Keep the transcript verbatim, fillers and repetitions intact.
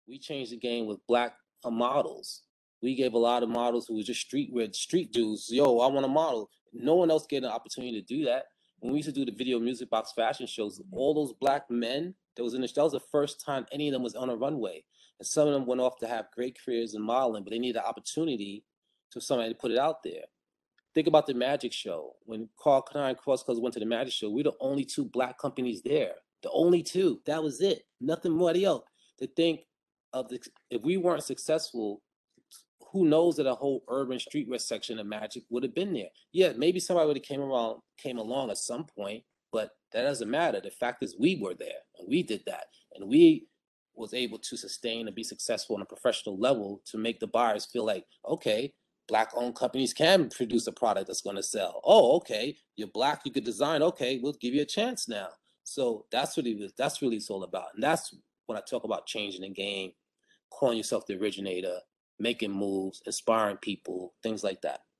We changed the game with black uh, models. We gave a lot of models who were just street with street dudes. Yo, I want a model. No one else get an opportunity to do that. When we used to do the video music box fashion shows, all those black men that was in the that was the first time any of them was on a runway. And some of them went off to have great careers in modeling, but they needed an opportunity to somebody to put it out there. Think about the Magic Show. When Carl Klein and Cross Colors went to the Magic Show, we were the only two black companies there. The only two. That was it. Nothing more else. To think of the if we weren't successful, who knows that a whole urban streetwear section of Magic would have been there. Yeah, maybe somebody would have came around, came along at some point, but that doesn't matter. The fact is we were there and we did that. And we was able to sustain and be successful on a professional level to make the buyers feel like, okay, black owned companies can produce a product that's going to sell. Oh, okay, you're black, you could design. Okay, we'll give you a chance now. So that's what it was. That's really it's all about. And that's when I talk about changing the game, calling yourself the originator, making moves, inspiring people, things like that.